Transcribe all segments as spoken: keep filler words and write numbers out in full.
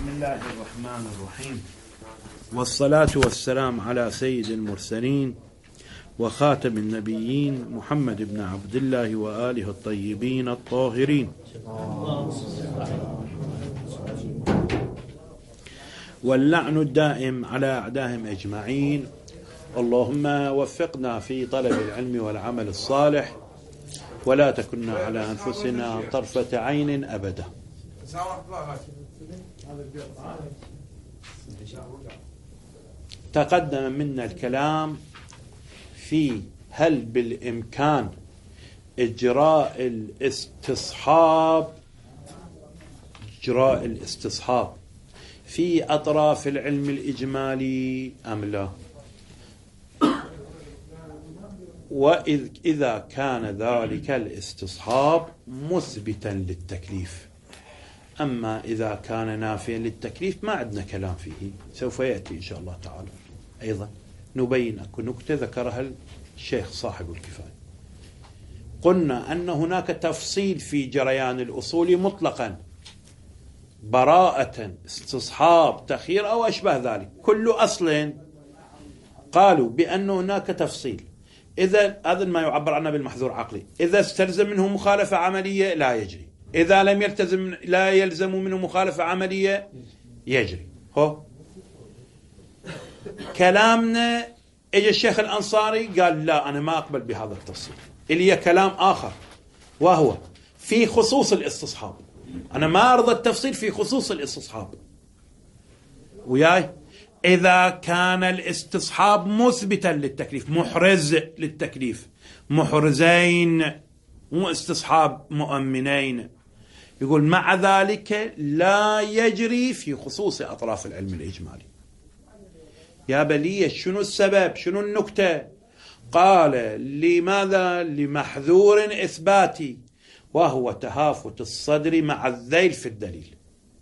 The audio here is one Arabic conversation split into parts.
بسم الله الرحمن الرحيم، والصلاة والسلام على سيد المرسلين وخاتم النبيين محمد بن عبد الله وآله الطيبين الطاهرين، واللعن الدائم على أعدائهم أجمعين. اللهم وفقنا في طلب العلم والعمل الصالح، ولا تكلنا على أنفسنا طرفة عين أبدا. تقدم منا الكلام في هل بالإمكان إجراء الاستصحاب إجراء الاستصحاب في أطراف العلم الإجمالي أم لا، وإذا كان ذلك الاستصحاب مثبتا للتكليف. أما إذا كان نافيا للتكليف ما عندنا كلام فيه، سوف يأتي إن شاء الله تعالى. أيضا نبين أكو نكتة ذكرها الشيخ صاحب الكفاية. قلنا أن هناك تفصيل في جريان الأصول مطلقا، براءة، استصحاب، تخيير أو أشبه ذلك، كل أصل قالوا بأن هناك تفصيل. إذا هذا ما يعبر عنه بالمحذور عقلي، إذا استلزم منه مخالفة عملية لا يجري، إذا لم يلتزم لا يلزم منه مخالفة عملية يجري. هو كلامنا اجى الشيخ الأنصاري قال لا أنا ما أقبل بهذا التفصيل، اللي هي كلام آخر وهو في خصوص الاستصحاب. أنا ما أرضى التفصيل في خصوص الاستصحاب وياي، إذا كان الاستصحاب مثبتا للتكليف، محرز للتكليف، محرزين مو استصحاب مؤمنين، يقول مع ذلك لا يجري في خصوص أطراف العلم الإجمالي. يا بلية شنو السبب؟ شنو النكتة؟ قال لماذا؟ لمحذور إثباتي، وهو تهافت الصدر مع الذيل في الدليل،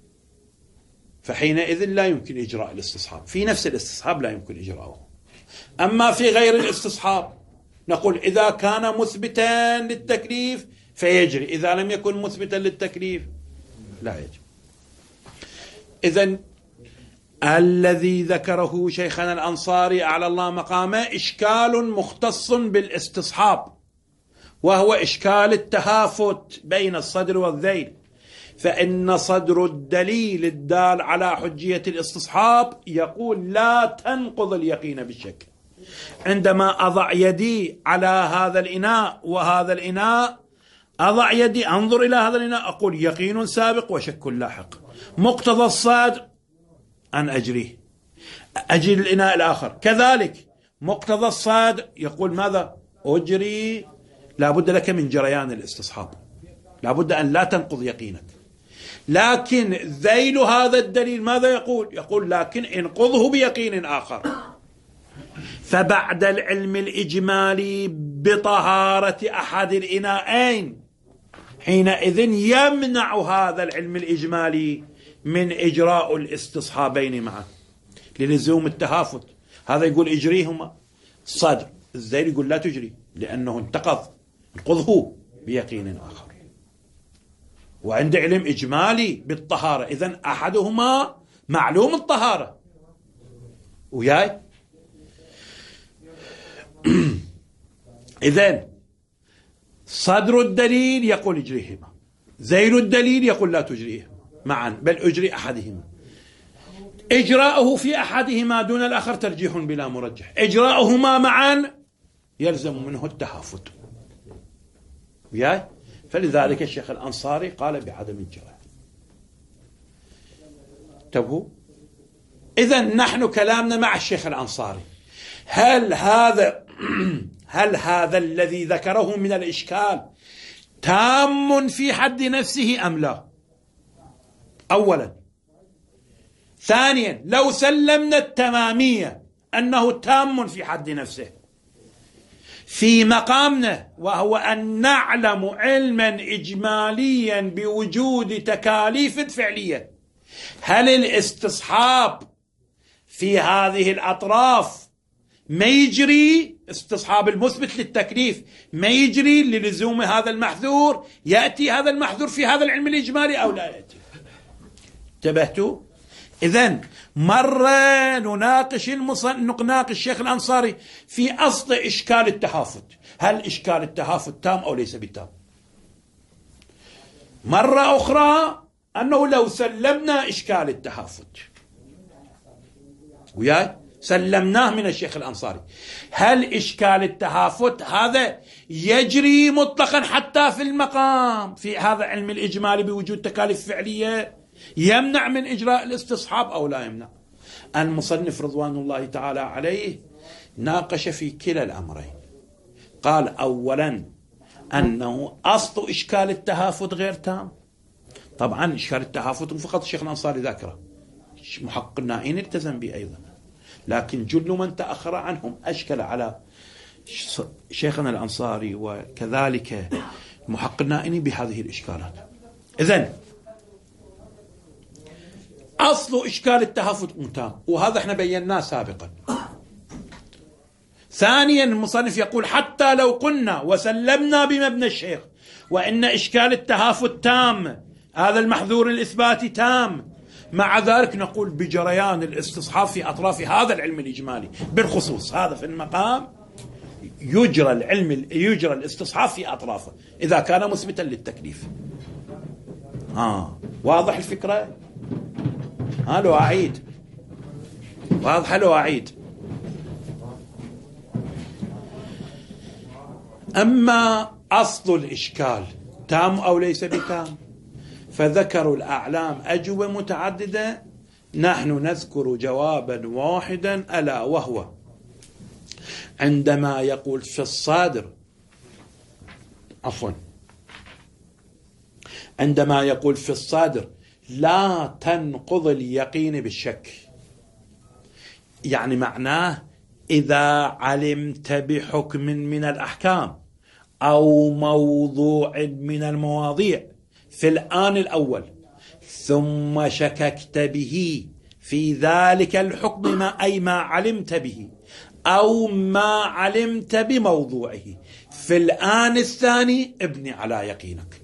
فحينئذ لا يمكن إجراء الاستصحاب في نفس الاستصحاب، لا يمكن إجراءه. أما في غير الاستصحاب نقول إذا كان مثبتا للتكليف فيجري، إذا لم يكن مثبتا للتكليف لا يجري. إذن الذي ذكره شيخنا الأنصاري أعلى الله مقامه إشكال مختص بالاستصحاب، وهو إشكال التهافت بين الصدر والذيل. فإن صدر الدليل الدال على حجية الاستصحاب يقول لا تنقض اليقين بالشك. عندما أضع يدي على هذا الإناء وهذا الإناء، أضع يدي أنظر إلى هذا الإناء أقول يقين سابق وشك لاحق، مقتضى الصدر أن أجريه، أجري الإناء الآخر كذلك مقتضى الصدر يقول ماذا؟ أجري. لا بد لك من جريان الاستصحاب، لا بد أن لا تنقض يقينك. لكن ذيل هذا الدليل ماذا يقول؟ يقول لكن انقضه بيقين آخر. فبعد العلم الإجمالي بطهارة أحد الإناءين، حينئذ يمنع هذا العلم الإجمالي من إجراء الاستصحابين معا للزوم التهافت. هذا يقول اجريهما صدر، الذيل يقول لا تجري لأنه انتقض، انقضه بيقين آخر. وعند علم إجمالي بالطهارة، إذن أحدهما معلوم الطهارة وياي. إذن صدر الدليل يقول اجريهما، ذيل الدليل يقول لا تجريهما معا بل اجري أحدهما. إجراؤه في أحدهما دون الآخر ترجيح بلا مرجح، إجراؤهما معا يلزم منه التهافت وياي. فلذلك الشيخ الأنصاري قال بعدم الجواز. انتبهوا. إذن نحن كلامنا مع الشيخ الأنصاري، هل هذا هل هذا الذي ذكره من الإشكال تام في حد نفسه أم لا؟ أولا. ثانيا، لو سلمنا التمامية أنه تام في حد نفسه، في مقامنا وهو أن نعلم علما إجماليا بوجود تكاليف فعلية، هل الاستصحاب في هذه الأطراف ما يجري استصحاب المثبت للتكليف ما يجري للزوم هذا المحذور، يأتي هذا المحذور في هذا العلم الإجمالي أو لا يأتي؟ انتبهتوا؟ إذن مرة نناقش المصن... نناقش الشيخ الأنصاري في أصل إشكال التهافت، هل إشكال التهافت تام أو ليس بتام؟ مرة أخرى أنه لو سلمنا إشكال التهافت وياي سلمناه من الشيخ الأنصاري، هل إشكال التهافت هذا يجري مطلقا حتى في المقام في هذا علم الإجمالي بوجود تكاليف فعلية يمنع من إجراء الاستصحاب أو لا يمنع؟ المصنف رضوان الله تعالى عليه ناقش في كلا الأمرين. قال أولا أنه أصل إشكال التهافت غير تام. طبعا إشكال التهافت فقط الشيخ الأنصاري ذاكره، محقق النائين التزم به أيضا، لكن جل من تأخر عنهم أشكل على شيخنا الأنصاري وكذلك محقق النائين بهذه الإشكالات. إذن أصل إشكال التهافت تام، وهذا احنا بيناه سابقا. ثانيا المصنف يقول حتى لو قلنا وسلمنا بمبنى الشيخ وإن إشكال التهافت تام، هذا المحذور الإثباتي تام، مع ذلك نقول بجريان الاستصحاب في أطراف هذا العلم الإجمالي بالخصوص هذا في المقام يجرى العلم يجرى الاستصحاب في أطرافه إذا كان مثبتا للتكليف. آه واضح الفكرة؟ ها لو أعيد واضح لو أعيد. أما أصل الإشكال تام أو ليس بتام فذكروا الأعلام أجوبة متعددة، نحن نذكر جوابا واحدا ألا وهو عندما يقول في الصادر عفوا عندما يقول في الصادر لا تنقض اليقين بالشك، يعني معناه إذا علمت بحكم من الأحكام أو موضوع من المواضيع في الآن الأول ثم شككت به في ذلك الحكم ما أي ما علمت به أو ما علمت بموضوعه في الآن الثاني ابني على يقينك.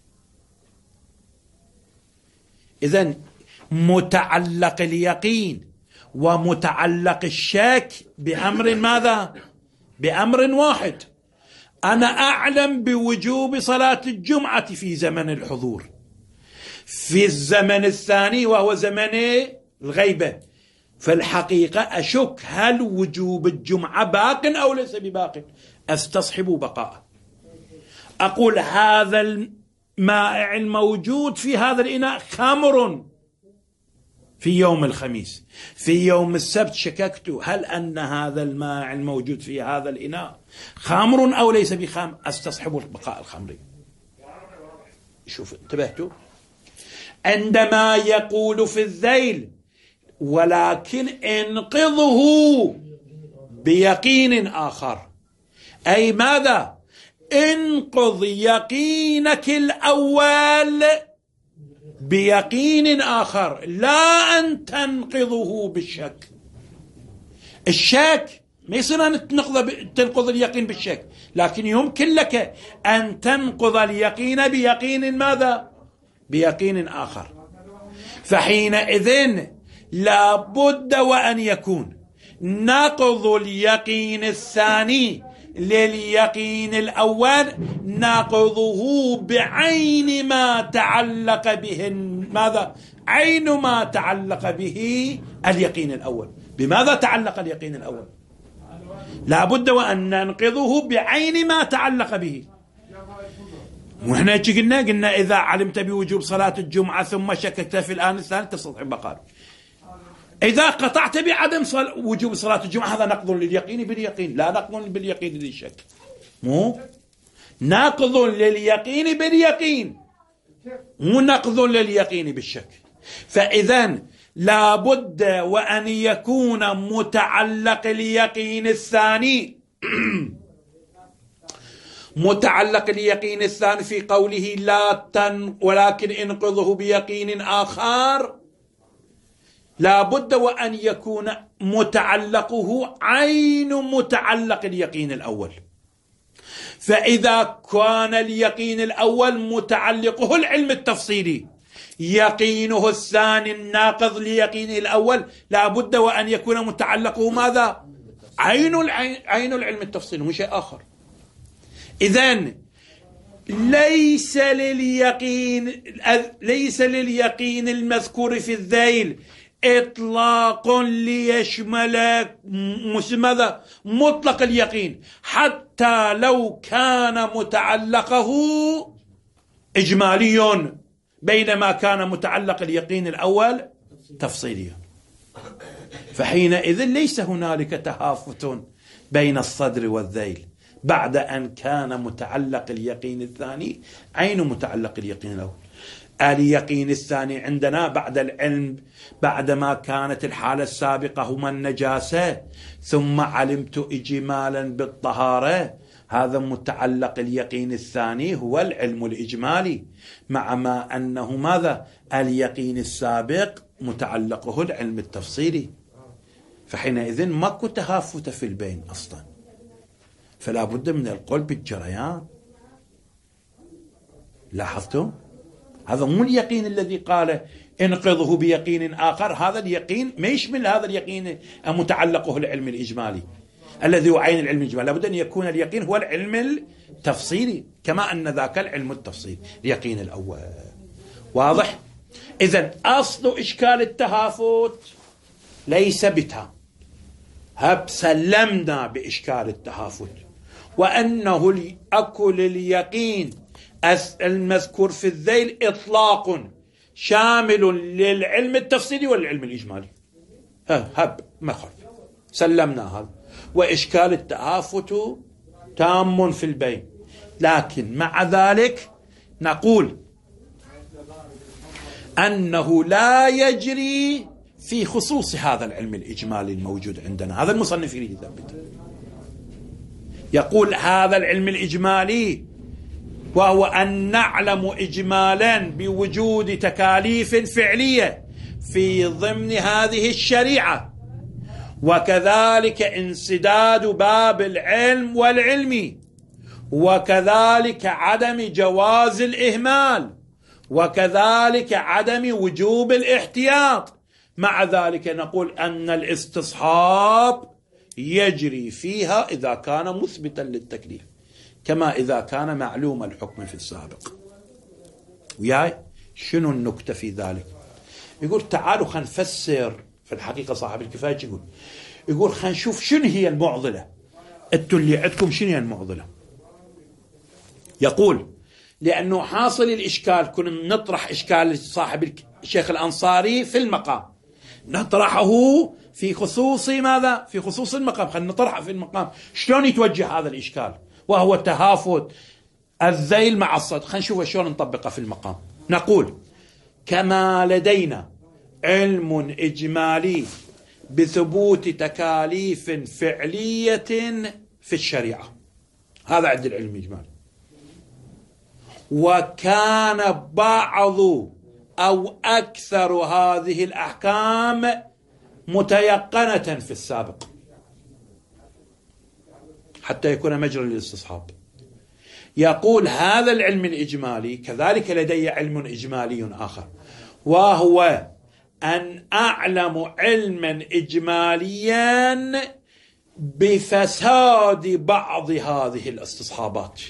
إذن متعلق اليقين ومتعلق الشك بأمر ماذا؟ بأمر واحد. أنا أعلم بوجوب صلاة الجمعة في زمن الحضور، في الزمن الثاني وهو زمن الغيبة في الحقيقة أشك هل وجوب الجمعة باق أو ليس بباق، أستصحب بقاء. أقول هذا المائع الموجود في هذا الإناء خمر في يوم الخميس، في يوم السبت شككت هل أن هذا الماء الموجود في هذا الإناء خمر أو ليس بخمر، أستصحب بقاء الخمر. شوف انتبهتوا؟ عندما يقول في الذيل ولكن انقضه بيقين آخر، أي ماذا؟ انقض يقينك الأول بيقين آخر، لا أن تنقضه بالشك. الشك ما يصير أن تنقض اليقين بالشك، لكن يمكن لك أن تنقض اليقين بيقين ماذا؟ بيقين آخر. فحينئذ لا بد وأن يكون نقض اليقين الثاني لليقين الأول نقضه بعين ما تعلق به ماذا؟ عين ما تعلق به اليقين الأول. بماذا تعلق اليقين الأول؟ لا بد وأن ننقضه بعين ما تعلق به. وإحنا قلنا قلنا إذا علمت بوجوب صلاة الجمعة ثم شككت في الآن الثاني تستطيع بقاء. إذا قطعت بعدم صل... وجوب صلاة الجمعة هذا نقض لليقين باليقين، لا نقض باليقين للشك، مو نقض لليقين باليقين مو نقض لليقين بالشك. فإذا لا بد وأن يكون متعلق اليقين الثاني متعلق اليقين الثاني في قوله لا تن ولكن انقضه بيقين آخر، لا بد وأن يكون متعلقه عين متعلق اليقين الأول. فإذا كان اليقين الأول متعلقه العلم التفصيلي يقينه الثاني الناقض ليقينه الأول لا بد وأن يكون متعلقه ماذا؟ عين العين عين العلم التفصيلي مش شيء آخر. إذن ليس لليقين ليس لليقين المذكور في الذيل إطلاق ليشمل ماذا؟ مطلق اليقين، حتى لو كان متعلقه إجمالي بينما كان متعلق اليقين الأول تفصيليا. فحينئذ ليس هنالك تهافت بين الصدر والذيل بعد أن كان متعلق اليقين الثاني عين متعلق اليقين الأول. اليقين الثاني عندنا بعد العلم بعدما كانت الحالة السابقة هما النجاسة ثم علمت إجمالا بالطهارة، هذا متعلق اليقين الثاني هو العلم الإجمالي، مع ما أنه ماذا؟ اليقين السابق متعلقه العلم التفصيلي. فحينئذ ماكو تهافت في البين أصلا، فلا بد من القول بالجريان. لاحظتم؟ هذا مو اليقين الذي قال انقضه بيقين آخر، هذا اليقين ما يشمل هذا اليقين متعلقه العلم الإجمالي الذي هو عين العلم الإجمالي، لابد أن يكون اليقين هو العلم التفصيلي كما أن ذاك العلم التفصيلي اليقين الأول. واضح؟ إذن أصل إشكال التهافت ليس بتام، هب سلمنا بإشكال التهافت وأنه أكل اليقين المذكور في الذيل إطلاق شامل للعلم التفصيلي والعلم الإجمالي، هب ما خلف سلمنا هذا، وإشكال التهافت تام في البين. لكن مع ذلك نقول أنه لا يجري في خصوص هذا العلم الإجمالي الموجود عندنا. هذا المصنف يريد يثبته، يقول هذا العلم الإجمالي وهو أن نعلم إجمالا بوجود تكاليف فعلية في ضمن هذه الشريعة، وكذلك انسداد باب العلم والعلم، وكذلك عدم جواز الإهمال، وكذلك عدم وجوب الاحتياط. مع ذلك نقول أن الاستصحاب يجري فيها إذا كان مثبتا للتكليف كما إذا كان معلوم الحكم في السابق. وياي شنو النكتة في ذلك؟ يقول تعالوا خلينا نفسر. في الحقيقة صاحب الكفاية يقول يقول خلينا نشوف شنو هي المعضلة، انتوا اللي عندكم شنو هي المعضلة. يقول لأنه حاصل الإشكال، كنا نطرح إشكال صاحب الشيخ الأنصاري في المقام نطرحه في خصوص ماذا؟ في خصوص المقام، خلينا نطرحه في المقام شلون يتوجه هذا الإشكال وهو تهافت الذيل مع الصدر. خلينا نشوف شلون نطبقه في المقام. نقول كما لدينا علم إجمالي بثبوت تكاليف فعلية في الشريعة، هذا عند العلم الإجمالي، وكان بعض أو أكثر هذه الأحكام متيقنة في السابق حتى يكون مجرى للاستصحاب. يقول هذا العلم الإجمالي كذلك لدي علم إجمالي آخر، وهو أن أعلم علما إجماليا بفساد بعض هذه الاستصحابات،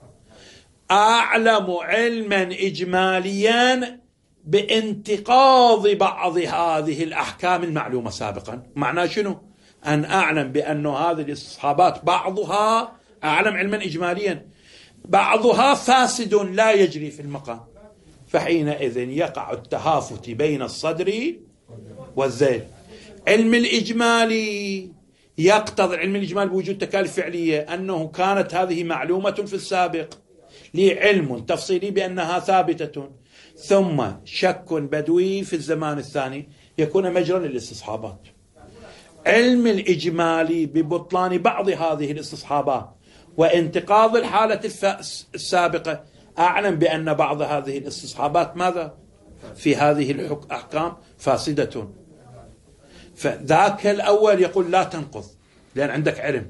أعلم علما إجماليا بانتقاض بعض هذه الأحكام المعلومة سابقا. معناه شنو؟ أن أعلم بأن هذه الاستصحابات بعضها أعلم علما إجماليا بعضها فاسد لا يجري في المقام، فحينئذ يقع التهافت بين الصدر والذيل. علم الإجمالي يقتضي علم الإجمال بوجود تكاليف فعلية أنه كانت هذه معلومة في السابق، لي علم تفصيلي بأنها ثابتة، ثم شك بدوي في الزمان الثاني يكون مجرى للاستصحابات. علم الإجمالي ببطلان بعض هذه الاستصحابات وانتقاض الحالة السابقة، أعلم بأن بعض هذه الاستصحابات ماذا؟ في هذه الأحكام فاسدة. فذاك الأول يقول لا تنقض لأن عندك علم،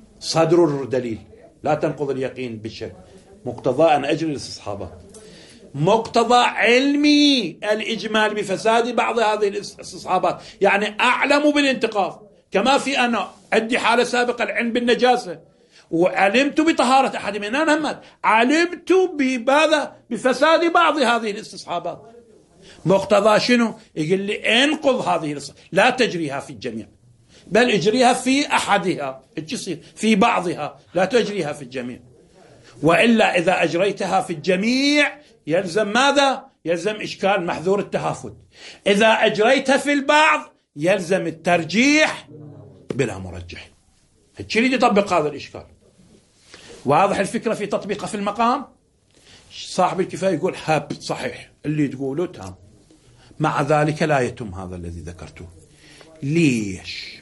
صدر الدليل لا تنقض اليقين بالشك، مقتضى أن أجري الاستصحابات. مقتضى علمي الإجمال بفساد بعض هذه الاستصحابات، يعني أعلم بالانتقاض. كما في أنا عندي حالة سابقة العلم بالنجاسة وعلمت بطهارة أحد من همت، علمت بماذا؟ بفساد بعض هذه الاستصحابات. مقتضى شنو؟ يقول لي انقض هذه الاستصحابات، لا تجريها في الجميع بل اجريها في أحدها، يصير في بعضها، لا تجريها في الجميع. وإلا إذا أجريتها في الجميع يلزم ماذا؟ يلزم إشكال محذور التهافت. إذا أجريتها في البعض يلزم الترجيح بلا مرجح. يريد يطبق هذا الإشكال. واضح الفكرة في تطبيقها في المقام؟ صاحب الكفاية يقول هب صحيح اللي تقوله تام، مع ذلك لا يتم هذا الذي ذكرته. ليش؟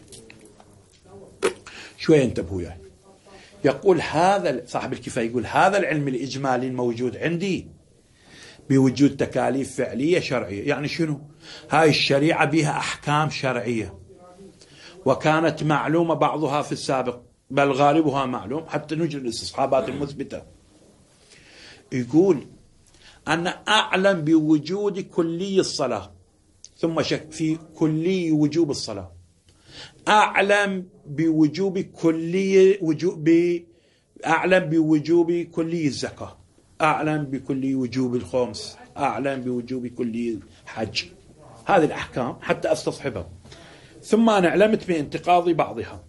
شوية انتبهوا يعني. يقول هذا صاحب الكفاية يقول هذا العلم الإجمالي الموجود عندي بوجود تكاليف فعلية شرعية. يعني شنو؟ هاي الشريعة بها أحكام شرعية وكانت معلومة بعضها في السابق بل غالبها معلوم حتى نجري الاستصحابات المثبتة. يقول أنا أعلم بوجود كلي الصلاة ثم شك في كلي وجوب الصلاة، أعلم بوجوب كلي وجوب أعلم بوجوب كلي الزكاة، أعلم بكلي وجوب الخمس، أعلم بوجوب كلي الحج. هذه الأحكام حتى أستصحبها. ثم أنا علمت بانتقاض بعضها.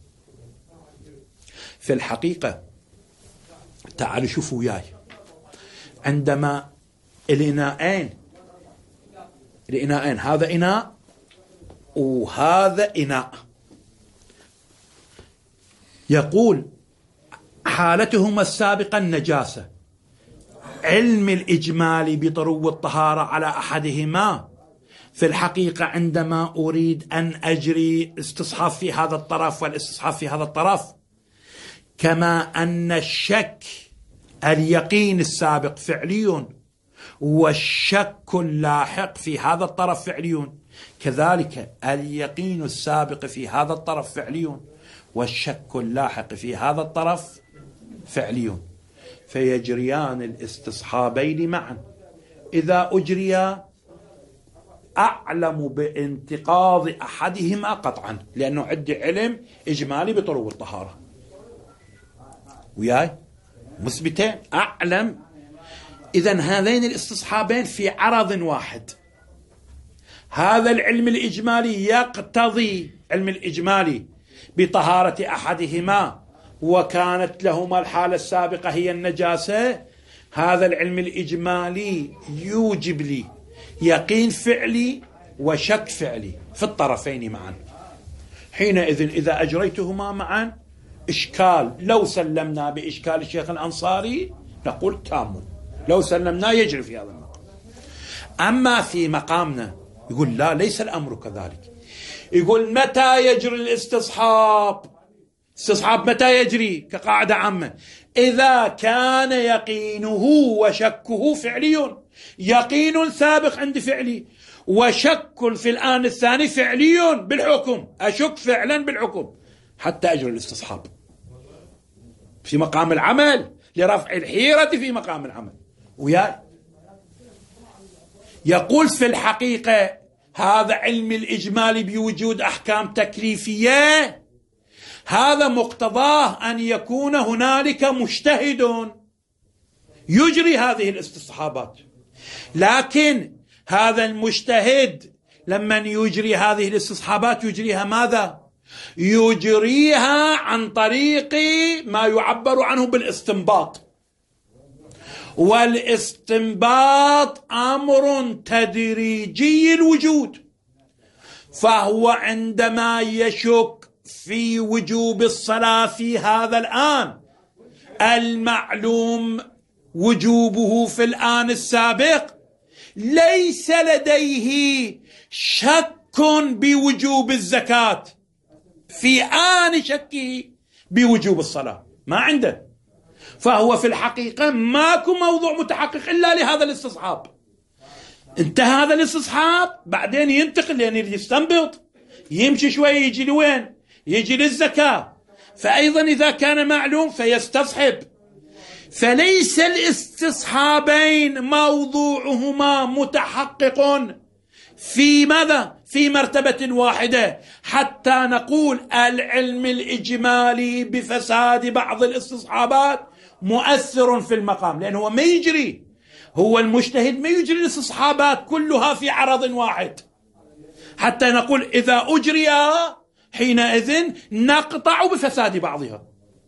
في الحقيقة تعالوا شوفوا وياي، عندما الإناءين الإناءين هذا إناء وهذا إناء، يقول حالتهما السابقة النجاسة، علم الإجمال بطرو الطهارة على أحدهما. في الحقيقة عندما أريد أن أجري استصحاب في هذا الطرف والاستصحاب في هذا الطرف، كما أن الشك اليقين السابق فعلي والشك اللاحق في هذا الطرف فعلي، كذلك اليقين السابق في هذا الطرف فعلي والشك اللاحق في هذا الطرف فعلي، فيجريان الاستصحابين معا. إذا أجريا أعلم بانتقاض أحدهما قطعا، لأنه عندي علم إجمالي بطرو الطهارة وياي مثبتين أعلم. إذن هذين الاستصحابين في عرض واحد. هذا العلم الإجمالي يقتضي علم الإجمالي بطهارة أحدهما وكانت لهما الحالة السابقة هي النجاسة. هذا العلم الإجمالي يوجب لي يقين فعلي وشك فعلي في الطرفين معا. حينئذ إذا أجريتهما معا إشكال، لو سلمنا بإشكال الشيخ الأنصاري نقول تام، لو سلمنا يجري في هذا المقام. أما في مقامنا يقول لا، ليس الأمر كذلك. يقول متى يجري الاستصحاب؟ استصحاب متى يجري كقاعدة عامة؟ إذا كان يقينه وشكه فعلي، يقين سابق عند فعلي وشك في الآن الثاني فعلي بالحكم، أشك فعلا بالحكم حتى أجري الاستصحاب في مقام العمل لرفع الحيرة في مقام العمل وياي. يقول في الحقيقة هذا علم الإجمال بوجود أحكام تكليفية، هذا مقتضاه أن يكون هنالك مجتهد يجري هذه الاستصحابات، لكن هذا المجتهد لما يجري هذه الاستصحابات يجريها ماذا؟ يجريها عن طريق ما يعبر عنه بالاستنباط، والاستنباط أمر تدريجي الوجود، فهو عندما يشك في وجوب الصلاة في هذا الآن المعلوم وجوبه في الآن السابق، ليس لديه شك بوجوب الزكاة في آن شكه بوجوب الصلاة، ما عنده. فهو في الحقيقة ماكو موضوع متحقق إلا لهذا الاستصحاب. انتهى هذا الاستصحاب بعدين ينتقل لأن يستنبط، يمشي شوية يجي لوين؟ يجي للزكاة. فأيضا إذا كان معلوم فيستصحب، فليس الاستصحابين موضوعهما متحقق في ماذا؟ في مرتبة واحدة حتى نقول العلم الإجمالي بفساد بعض الاستصحابات مؤثر في المقام، لأنه ما يجري، هو المجتهد ما يجري الاستصحابات كلها في عرض واحد حتى نقول إذا أجري حينئذ نقطع بفساد بعضها.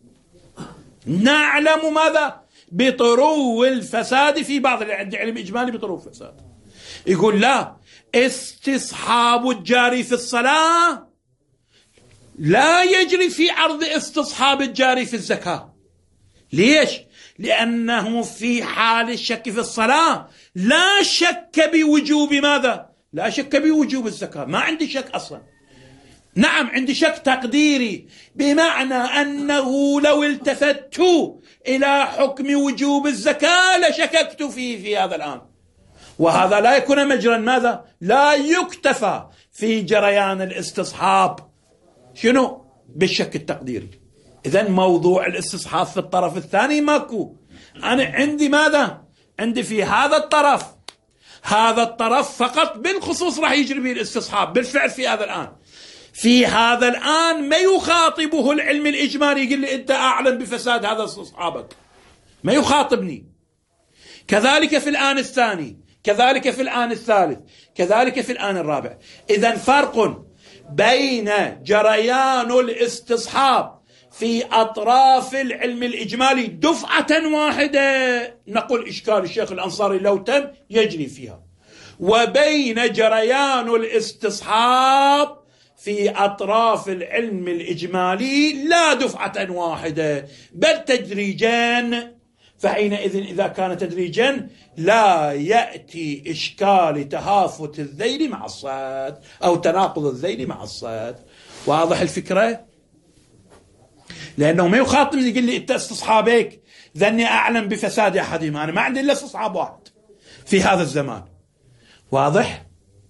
نعلم ماذا؟ بطرو الفساد في بعض العلم إجمالي بطرو الفساد. يقول لا، استصحاب الجاري في الصلاة لا يجري في عرض استصحاب الجاري في الزكاة. ليش؟ لأنه في حال الشك في الصلاة لا شك بوجوب ماذا؟ لا شك بوجوب الزكاة، ما عندي شك أصلا. نعم عندي شك تقديري، بمعنى أنه لو التفت إلى حكم وجوب الزكاة لشككت فيه في هذا الآن، وهذا لا يكون مجرا ماذا؟ لا يكتفى في جريان الاستصحاب شنو؟ بالشك التقديري. إذن موضوع الاستصحاب في الطرف الثاني ماكو. أنا عندي ماذا؟ عندي في هذا الطرف، هذا الطرف فقط بالخصوص راح يجري به الاستصحاب بالفعل في هذا الآن. في هذا الآن ما يخاطبه العلم الإجمالي يقول لي أنت أعلم بفساد هذا استصحابك، ما يخاطبني. كذلك في الآن الثاني، كذلك في الآن الثالث، كذلك في الآن الرابع. إذن فرق بين جريان الاستصحاب في أطراف العلم الإجمالي دفعة واحدة نقول إشكال الشيخ الأنصاري لو تم يجري فيها، وبين جريان الاستصحاب في أطراف العلم الإجمالي لا دفعة واحدة بل تدريجان. فحينئذ إذا كان تدريجا لا يأتي إشكال تهافت الذيل مع الصاد أو تناقض الذيل مع الصاد. واضح الفكرة؟ لأنه ما يخاطبني يقول لي أنت استصحابك ذني أعلم بفساد أحدهما، أنا ما عندي إلا استصحاب واحد في هذا الزمان. واضح؟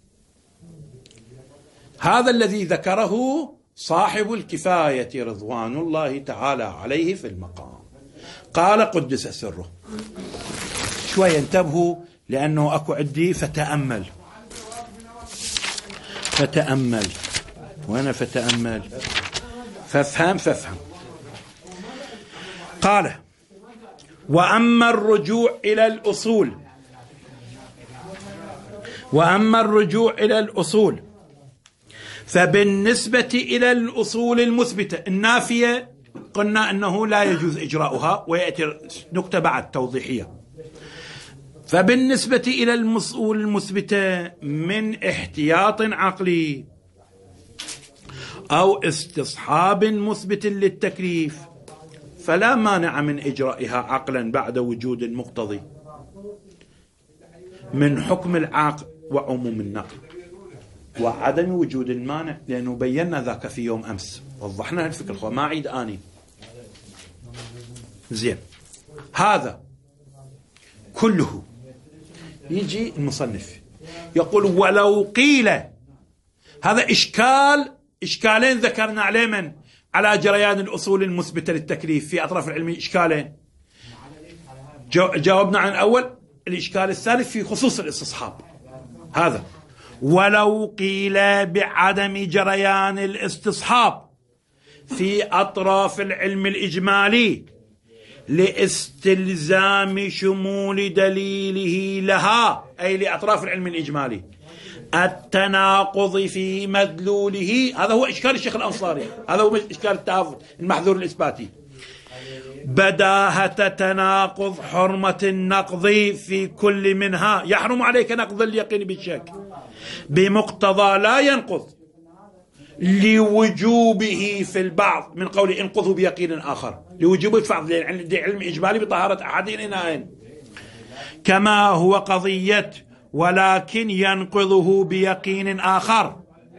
هذا الذي ذكره صاحب الكفاية رضوان الله تعالى عليه في المقام. قال قدس سره. شوية انتبهوا لأنه أكو عندي فتأمل فتأمل وأنا فتأمل فافهم فافهم. قال وأما الرجوع إلى الأصول وأما الرجوع إلى الأصول فبالنسبة إلى الأصول المثبتة النافية قلنا أنه لا يجوز إجراؤها، ويأتي نكتة بعد توضيحية. فبالنسبة إلى الأصول المثبتة من احتياط عقلي أو استصحاب مثبت للتكليف فلا مانع من إجرائها عقلا بعد وجود المقتضي من حكم العاقل وعموم النقل وعدم وجود المانع، لأنه بينا ذاك في يوم أمس، وضحنا الفكرة ما عيد آني. زين، هذا كله يجي المصنف يقول ولو قيل، هذا إشكال إشكالين ذكرنا عليه من على جريان الأصول المثبتة للتكليف في أطراف العلم، إشكالين جاوبنا عن الأول. الإشكال الثالث في خصوص الاستصحاب. هذا ولو قيل بعدم جريان الاستصحاب في أطراف العلم الإجمالي لاستلزام شمول دليله لها، أي لأطراف العلم الإجمالي، التناقض في مدلوله. هذا هو إشكال الشيخ الأنصاري، هذا هو إشكال التهافت المحذور الإثباتي. بداهة تناقض حرمة النقض في كل منها، يحرم عليك نقض اليقين بالشك بمقتضى لا ينقض لوجوبه في البعض من قول انقضه بيقين آخر، لوجوب الفعل لعلم إجمالي بطهارة أحد إناءين، كما هو قضية ولكن ينقضه بيقين آخر،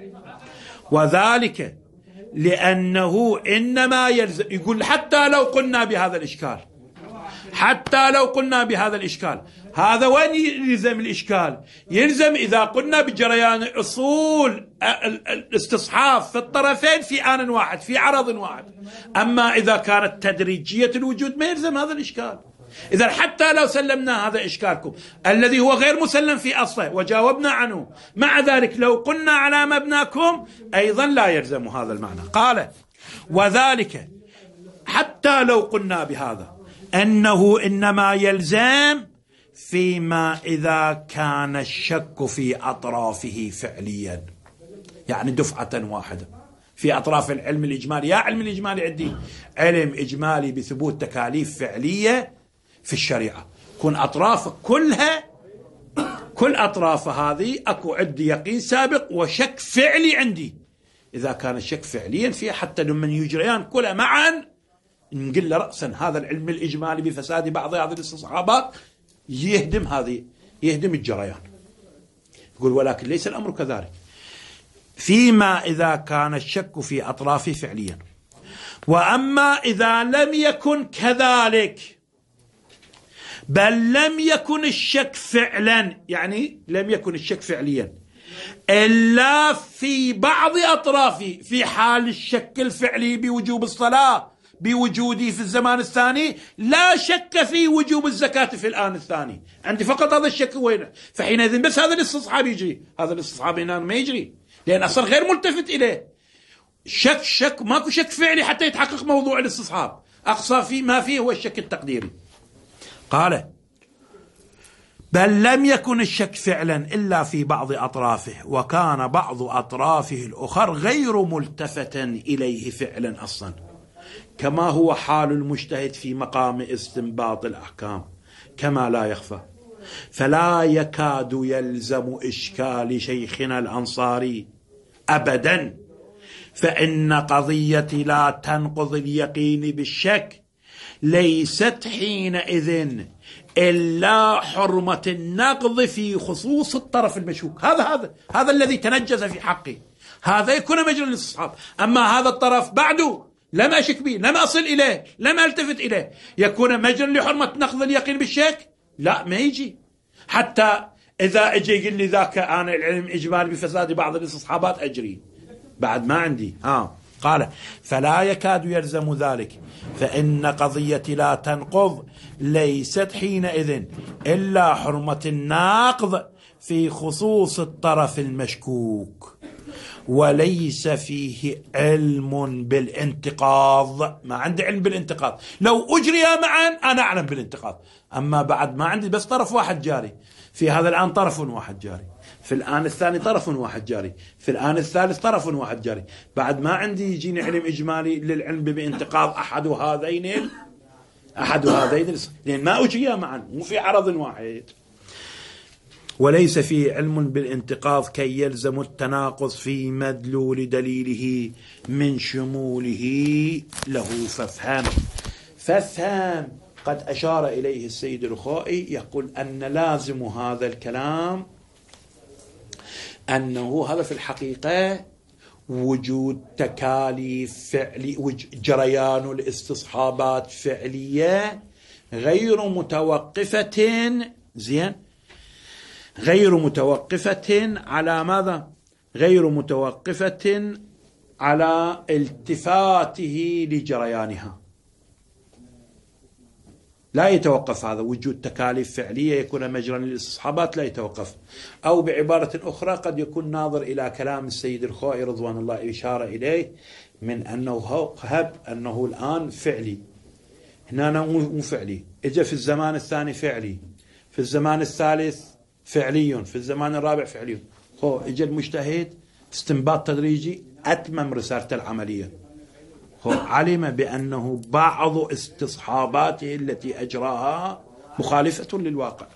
وذلك لأنه إنما يلزم. يقول حتى لو قلنا بهذا الإشكال، حتى لو قلنا بهذا الإشكال، هذا وين يلزم الإشكال؟ يلزم إذا قلنا بجريان أصول الاستصحاب في الطرفين في آن واحد في عرض واحد. أما إذا كانت تدريجية الوجود ما يلزم هذا الإشكال، إذا حتى لو سلمنا هذا إشكالكم الذي هو غير مسلم في أصله وجاوبنا عنه، مع ذلك لو قلنا على مبناكم أيضا لا يلزم هذا المعنى. قال وذلك حتى لو قلنا بهذا أنه إنما يلزم فيما إذا كان الشك في أطرافه فعليا، يعني دفعة واحدة في أطراف العلم الإجمالي. يا علم الإجمالي عندي علم إجمالي بثبوت تكاليف فعلية في الشريعة، كون أطراف كلها كل أطراف هذه أكو عندي يقين سابق وشك فعلي عندي. إذا كان الشك فعليا فيها حتى لمن يجريان كلها معا نقل رأسا هذا العلم الإجمالي بفساد بعض هذه الاستصحابات يهدم هذه يهدم الجريان. يقول ولكن ليس الأمر كذلك فيما إذا كان الشك في أطرافه فعليا. وأما إذا لم يكن كذلك بل لم يكن الشك فعلا، يعني لم يكن الشك فعليا إلا في بعض أطرافه، في حال الشك الفعلي بوجوب الصلاة بوجودي في الزمان الثاني لا شك في وجوب الزكاة في الآن الثاني، عندي فقط هذا الشك وين، فحينئذ بس هذا الاستصحاب يجري. هذا الاستصحاب هنا ما يجري لأن أصلا غير ملتفت إليه. شك شك ماكو شك فعلي حتى يتحقق موضوع الاستصحاب، أقصى في ما فيه هو الشك التقديري. قال بل لم يكن الشك فعلا إلا في بعض أطرافه، وكان بعض أطرافه الأخر غير ملتفتا إليه فعلا أصلا، كما هو حال المجتهد في مقام استنباط الأحكام كما لا يخفى. فلا يكاد يلزم إشكال شيخنا الأنصاري أبدا، فإن قضية لا تنقض اليقين بالشك ليست حينئذ إلا حرمة النقض في خصوص الطرف المشكوك. هذا هذا هذا الذي تنجز في حقه، هذا يكون مجرى للاستصحاب. أما هذا الطرف بعده لم أشك به، لم أصل إليه، لم ألتفت إليه، يكون مجرى لحرمة نقض اليقين بالشك؟ لا، ما يجي. حتى إذا أجي يقول لي ذاك أنا العلم إجمالي بفساد بعض الاستصحابات أجري، بعد ما عندي. ها قال فلا يكاد يلزم ذلك، فإن قضية لا تنقض ليست حينئذ إلا حرمة الناقض في خصوص الطرف المشكوك، وليس فيه علم بالانتقاض. ما عندي علم بالانتقاض، لو أجري معا أنا أعلم بالانتقاض، أما بعد ما عندي بس طرف واحد جاري. في هذا الآن طرف واحد جاري، في الآن الثاني طرف واحد جاري، في الآن الثالث طرف واحد جاري، بعد ما عندي يجيني علم إجمالي للعلم بانتقاض أحد هذين أحد هذين لأن ما أجري معا، مو في عرض واحد. وليس فيه علم بالانتقاض كي يلزم التناقض في مدلول دليله من شموله له. فافهم فافهم قد أشار إليه السيد الرخائي، يقول أن لازم هذا الكلام أنه هذا في الحقيقة وجود تكاليف فعلي، جريان الاستصحابات فعلية غير متوقفة، زين، غير متوقفة على ماذا؟ غير متوقفة على التفاته لجريانها. لا يتوقف هذا وجود تكاليف فعلية يكون مجرى للاستصحابات، لا يتوقف. أو بعبارة أخرى قد يكون ناظر إلى كلام السيد الخوئي رضوان الله إشارة إليه من أنه هب أنه الآن فعلي، هنا مو فعلي، إجا في الزمان الثاني فعلي، في الزمان الثالث فعلي، في الزمان الرابع فعلي. هو إجا المجتهد استنباط تدريجي أتمم رسالته العملية، هو علم بأنه بعض استصحاباته التي أجراها مخالفة للواقع.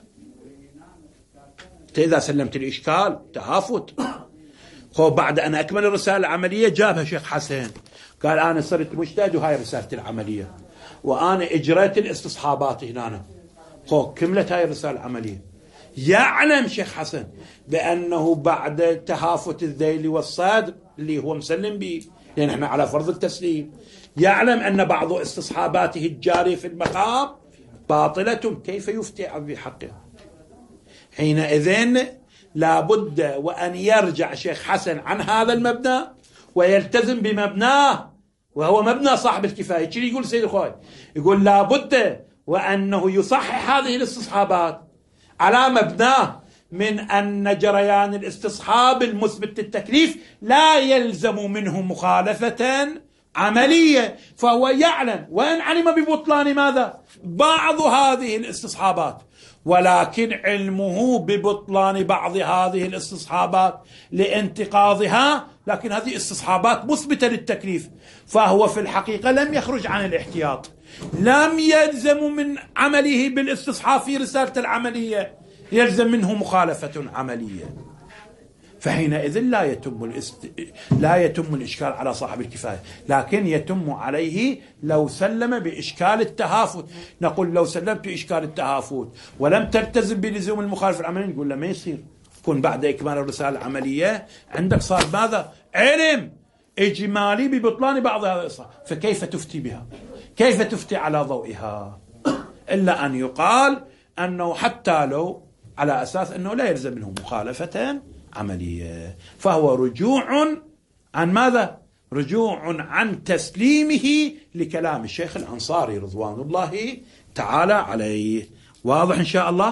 إذا سلمت الإشكال تهافت. هو بعد أن أكمل الرسالة العملية جابها شيخ حسن قال أنا صرت مجتهد وهاي رسالتي العملية وأنا إجريت الاستصحابات هنا. هو كملت هاي الرسالة العملية. يعلم شيخ حسن بأنه بعد تهافت الذيل والصدر اللي هو مسلم به، لأن احنا على فرض التسليم، يعلم أن بعض استصحاباته الجارية في المقام باطلة، كيف يفتي بحقها؟ حينئذ لابد وأن يرجع شيخ حسن عن هذا المبنى ويلتزم بمبناه، وهو مبنى صاحب الكفاية. يقول سيد الخوي، يقول لابد وأنه يصحح هذه الاستصحابات على مبناه من أن جريان الاستصحاب المثبت للتكليف لا يلزم منه مخالفة عملية، فهو يعلم وإن علم ببطلان ماذا؟ بعض هذه الاستصحابات، ولكن علمه ببطلان بعض هذه الاستصحابات لانتقاضها، لكن هذه استصحابات مثبتة للتكليف، فهو في الحقيقة لم يخرج عن الاحتياط، لم يلزم من عمله بالاستصحاب في رسالة العملية يلزم منه مخالفة عملية، فحينئذ لا يتم الاست... لا يتم الإشكال على صاحب الكفاية، لكن يتم عليه لو سلم بإشكال التهافت. نقول لو سلمت إشكال التهافت ولم تلتزم بلزوم المخالفة العملية، نقول له ما يصير، كن بعد إكمال الرسالة العملية عندك صار ماذا؟ علم إجمالي ببطلان بعض هذه الإصلاح، فكيف تفتي بها؟ كيف تفتي على ضوئها؟ إلا أن يقال أنه حتى لو على أساس أنه لا يلزم منه مخالفة عملية، فهو رجوع عن ماذا؟ رجوع عن تسليمه لكلام الشيخ الأنصاري رضوان الله تعالى عليه. واضح إن شاء الله؟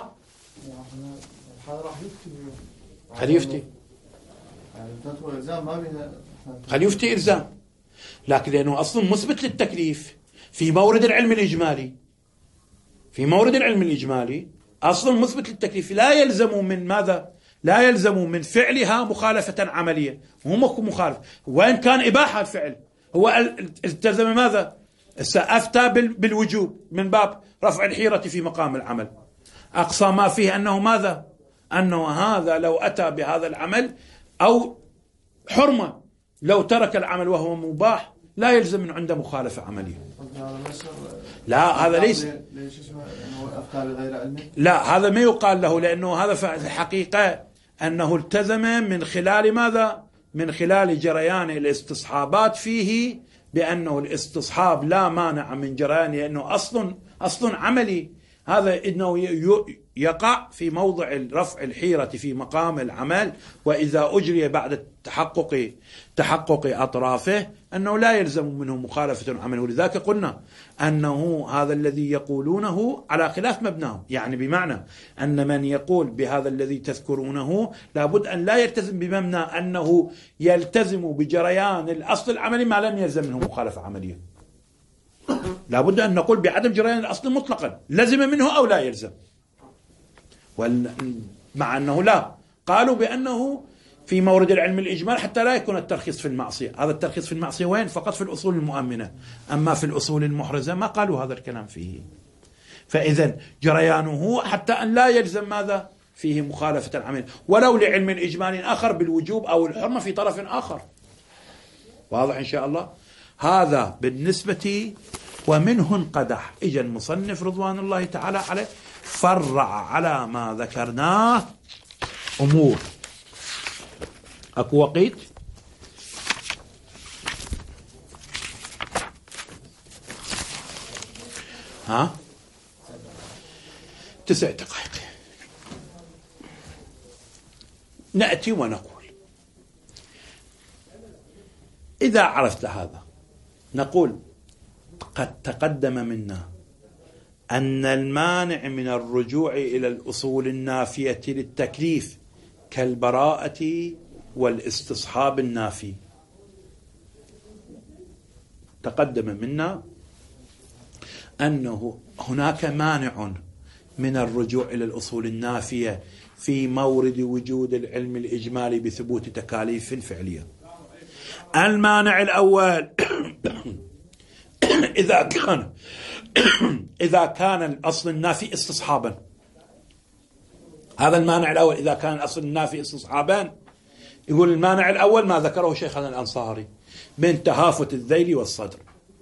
خلي يفتي خلي يفتي إلزام، لكن لأنه أصلا مثبت للتكليف في مورد العلم الإجمالي، في مورد العلم الإجمالي أصلا مثبت للتكليف، لا يلزم من ماذا؟ لا يلزم من فعلها مخالفة عملية، هو مخالف وإن كان إباحة الفعل، هو التزم ماذا؟ أفتى بالوجوب من باب رفع الحيرة في مقام العمل، أقصى ما فيه أنه ماذا؟ أنه هذا لو أتى بهذا العمل أو حرمة، لو ترك العمل وهو مباح لا يلزم من عنده مخالفة عملية. لا هذا ليس، لا هذا ما يقال له، لأنه هذا في الحقيقة أنه التزم من خلال ماذا؟ من خلال جريان الاستصحابات فيه، بأنه الاستصحاب لا مانع من جريان، لأنه أصل أصل عملي، هذا إنه يقع في موضع رفع الحيرة في مقام العمل، وإذا أجري بعد تحقق تحقق أطرافه أنه لا يلزم منه مخالفة عمله. ولذلك قلنا أنه هذا الذي يقولونه على خلاف مبناه، يعني بمعنى أن من يقول بهذا الذي تذكرونه لابد أن لا يلتزم بمبنى أنه يلتزم بجريان الأصل العملي ما لم يلزم منه مخالفة عملية، لابد أن نقول بعدم جريان الأصل مطلقا، لزم منه أو لا يلزم، مع أنه لا، قالوا بأنه في مورد العلم الإجمال حتى لا يكون الترخيص في المعصية. هذا الترخيص في المعصية وين؟ فقط في الأصول المؤمنة، أما في الأصول المحرزة ما قالوا هذا الكلام فيه، فإذا جريانه حتى أن لا يلزم ماذا؟ فيه مخالفة العمل، ولو لعلم إجمال آخر بالوجوب أو الحرمة في طرف آخر. واضح إن شاء الله؟ هذا بالنسبة. ومنه انقدح، إجا المصنف رضوان الله تعالى عليه فرع على ما ذكرناه أمور. أكو وقيت؟ ها؟ تسع دقائق. نأتي ونقول إذا عرفت هذا نقول قد تقدم منا أن المانع من الرجوع إلى الأصول النافية للتكليف كالبراءة والاستصحاب النافي، تقدم منا أنه هناك مانع من الرجوع إلى الأصول النافية في مورد وجود العلم الإجمالي بثبوت تكاليف فعلية. المانع الأول إذا كان إذا كان الأصل النافي استصحابا، هذا المانع الأول، إذا كان الأصل النافي استصحابا، يقول المانع الأول ما ذكره شيخنا الأنصاري من تهافت الذيل والصدر،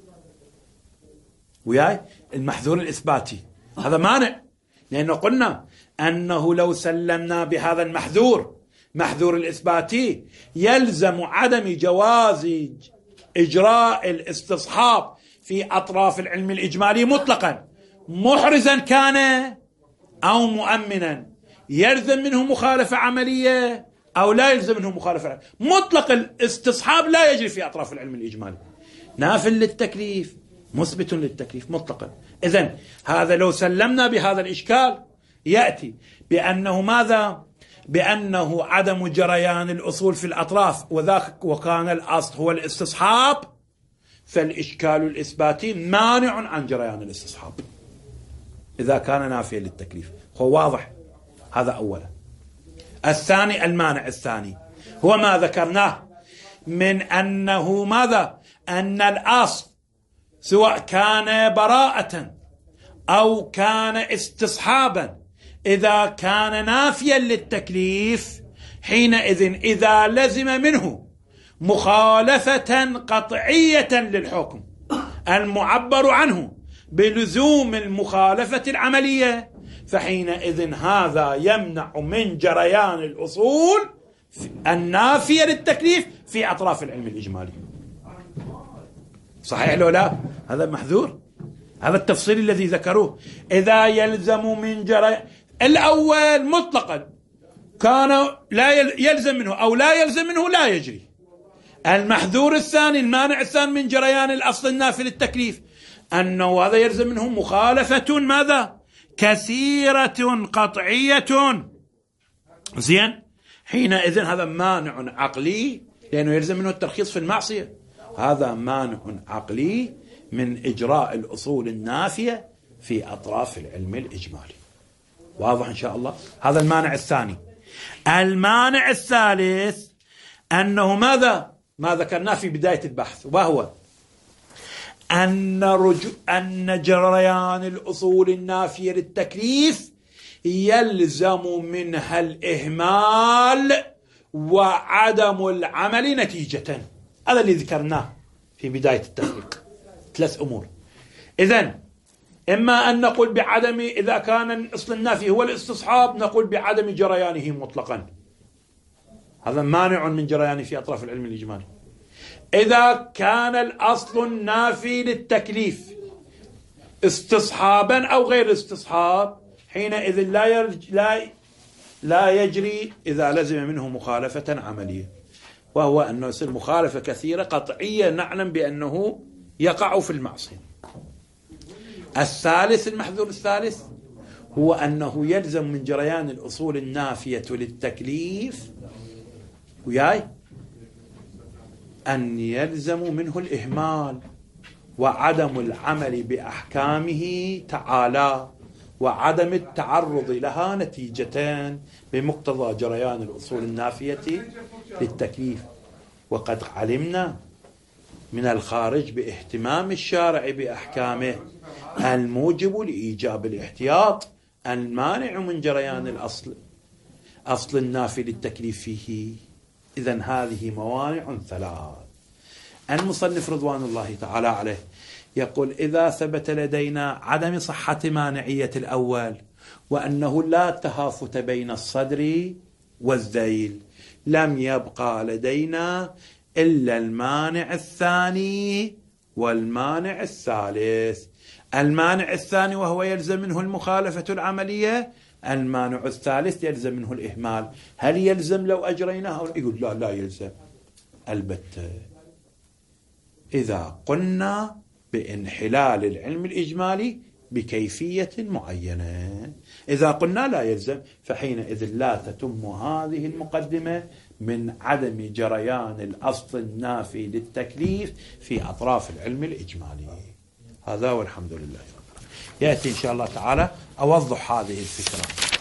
وياي المحذور الإثباتي، هذا مانع، لأنه قلنا أنه لو سلمنا بهذا المحذور محذور الإثباتي يلزم عدم جواز إجراء الاستصحاب في أطراف العلم الإجمالي مطلقا، محرزا كان أو مؤمنا، يلزم منه مخالفة عملية أو لا يلزم منه مخالفة عملية. مطلق الاستصحاب لا يجري في أطراف العلم الإجمالي، نافل للتكليف مثبت للتكليف مطلقا. إذن هذا لو سلمنا بهذا الإشكال يأتي بأنه ماذا؟ بأنه عدم جريان الأصول في الأطراف وذاك وكان الأصل هو الاستصحاب، فالإشكال الإثباتي مانع عن جريان الاستصحاب إذا كان نافيا للتكليف. هو واضح هذا أولا. الثاني المانع الثاني هو ما ذكرناه من أنه ماذا؟ أن الأصل سواء كان براءة أو كان استصحابا إذا كان نافيا للتكليف حينئذ إذا لزم منه مخالفة قطعية للحكم المعبر عنه بلزوم المخالفة العملية، فحينئذ هذا يمنع من جريان الأصول النافية للتكليف في أطراف العلم الإجمالي. صحيح لو لا؟ هذا محذور. هذا التفصيل الذي ذكروه إذا يلزم من جريان الأول مطلقا كان لا يلزم منه أو لا يلزم منه لا يجري. المحذور الثاني المانع الثاني من جريان الأصل النافي للتكليف أنه هذا يلزم منه مخالفة ماذا؟ كثيرة قطعية. زين، حينئذ هذا مانع عقلي لأنه يلزم منه الترخيص في المعصية. هذا مانع عقلي من إجراء الأصول النافية في أطراف العلم الإجمالي. واضح إن شاء الله؟ هذا المانع الثاني. المانع الثالث أنه ماذا؟ ما ذكرناه في بداية البحث، وهو أن رجو أن جريان الأصول النافية للتكليف يلزم منها الإهمال وعدم العمل نتيجة. هذا اللي ذكرناه في بداية التحقيق. ثلاث أمور. إذن إما أن نقول بعدم، إذا كان الأصل النافي هو الاستصحاب نقول بعدم جريانه مطلقا، هذا مانع من جريانه في أطراف العلم الإجمالي. إذا كان الأصل النافي للتكليف استصحابا أو غير استصحاب حينئذ لا يرج لا لا يجري إذا لزم منه مخالفة عملية، وهو أنه يصير مخالفة كثيرة قطعية نعلم بأنه يقع في المعصية. الثالث المحذور الثالث هو أنه يلزم من جريان الأصول النافية للتكليف وياي أن يلزم منه الإهمال وعدم العمل بأحكامه تعالى وعدم التعرض لها نتيجتان بمقتضى جريان الأصول النافية للتكليف. وقد علمنا من الخارج باهتمام الشارع بأحكامه الموجب لإيجاب الاحتياط المانع من جريان الأصل أصل النافي للتكليف فيه. إذن هذه موانع ثلاث. المصنف رضوان الله تعالى عليه يقول إذا ثبت لدينا عدم صحة مانعية الأول وأنه لا تهافت بين الصدر والذيل لم يبقى لدينا إلا المانع الثاني والمانع الثالث. المانع الثاني وهو يلزم منه المخالفة العملية، المانع الثالث يلزم منه الإهمال. هل يلزم لو أجريناه؟ يقول لا لا يلزم البتة. إذا قلنا بانحلال العلم الإجمالي بكيفية معينة، إذا قلنا لا يلزم فحينئذ لا تتم هذه المقدمة من عدم جريان الأصل النافي للتكليف في أطراف العلم الإجمالي. هذا والحمد لله. يأتي إن شاء الله تعالى أوضح هذه الفكرة.